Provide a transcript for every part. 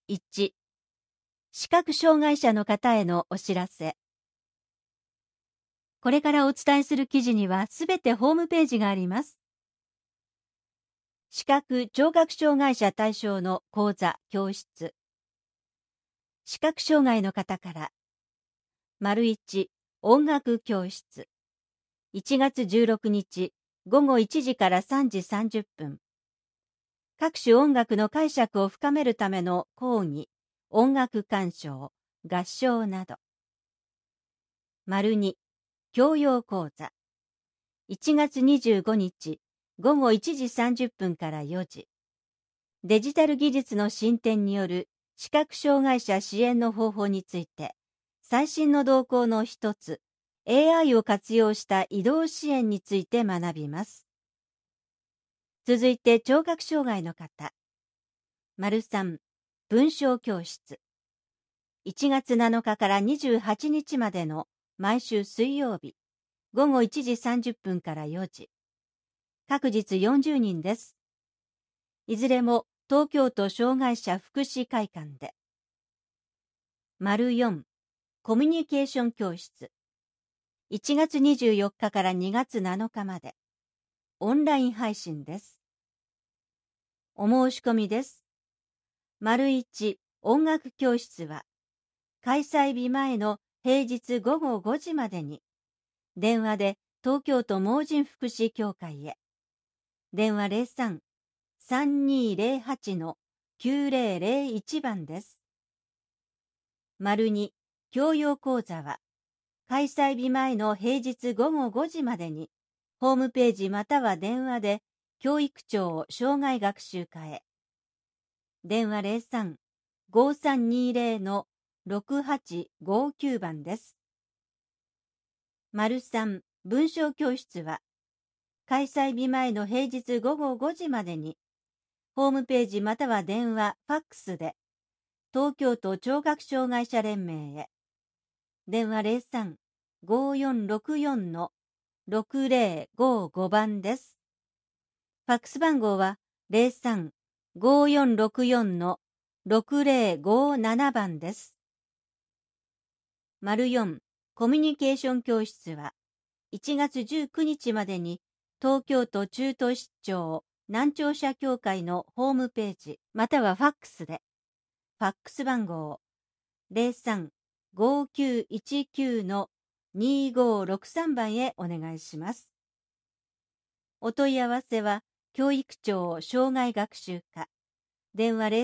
1、視覚障害者の方へのお知らせ。これからお伝えする記事にはすべてホームページがあります。視覚・聴覚障害者対象の講座・教室。視覚障害の方から。1、音楽教室。1月16日午後1時から3時30分。各種音楽の解釈を深めるための講義、音楽鑑賞、合唱など。2、教養講座。1月25日午後1時30分から4時。デジタル技術の進展による視覚障害者支援の方法について、最新の動向の一つ、AI を活用した移動支援について学びます。続いて聴覚障害の方。3、文章教室。1月7日から28日までの毎週水曜日、午後1時30分から4時。各日40人です。いずれも東京都障害者福祉会館で。4、コミュニケーション教室。1月24日から2月7日まで。オンライン配信です。お申し込みです。1、音楽教室は、開催日前の平日午後5時までに、電話で東京都盲人福祉協会へ。電話03-3208-9001番です。2、教養講座は、開催日前の平日午後5時までに、ホームページまたは電話で、教育庁障害学習課へ。電話03-5320-6859番です。3、文章教室は、開催日前の平日午後5時までに、ホームページまたは電話、ファックスで、東京都聴覚障害者連盟へ。電話03-5464-6055番です。ファックス番号は03-5464-6057番です。4、コミュニケーション教室は、1月19日までに東京都中途失調難聴者協会のホームページまたはファックスで、ファックス番号03-5919-2563番へお願いします。お問い合わせは、教育庁障害学習課。電話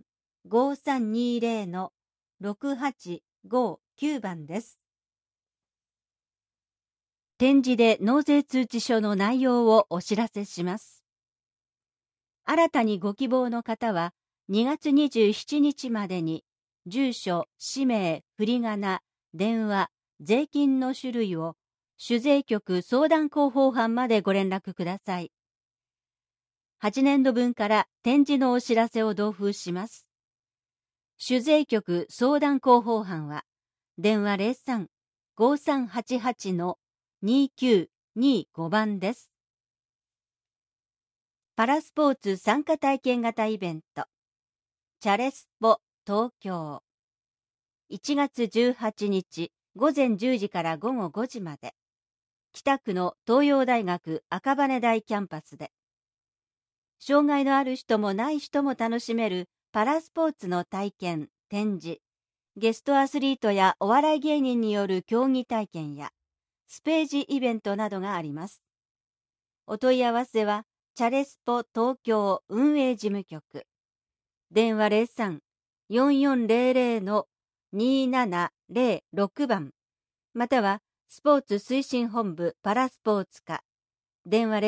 03-5320-6859番です。展示で納税通知書の内容をお知らせします。新たにご希望の方は、2月27日までに、住所、氏名、振り仮名、電話、税金の種類を、主税局相談広報班までご連絡ください。8年度分から展示のお知らせを同封します。主税局相談広報班は、電話03-5388-2925番です。パラスポーツ参加体験型イベント、チャレスポ東京。1月18日午前10時から午後5時まで、北区の東洋大学赤羽台キャンパスで、障害のある人もない人も楽しめるパラスポーツの体験、展示、ゲストアスリートやお笑い芸人による競技体験や、スページイベントなどがあります。お問い合わせは、チャレスポ東京運営事務局。電話03-4400-2706番、または、スポーツ推進本部パラスポーツ課。電話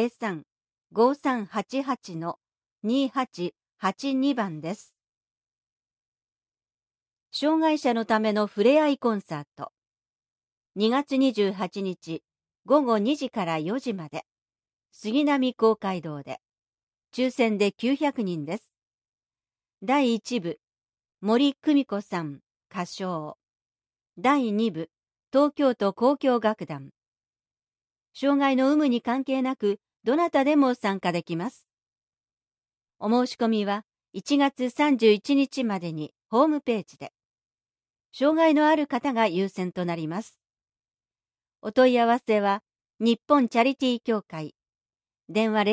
03-5388-2882番です。障害者のためのふれあいコンサート。2月28日午後2時から4時まで。杉並公会堂で。抽選で900人です。第1部、森久美子さん、歌唱。第2部、東京都交響楽団。障害の有無に関係なく、どなたでも参加できます。お申し込みは1月31日までにホームページで。障害のある方が優先となります。お問い合わせは、日本チャリティー協会、電話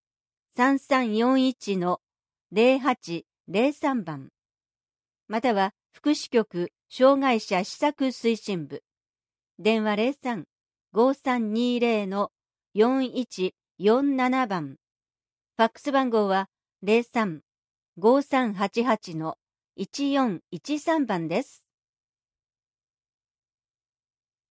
03-3341-0803番、または福祉局障害者施策推進部、電話03-5320-4147番、ファックス番号は03-5388-1413番です。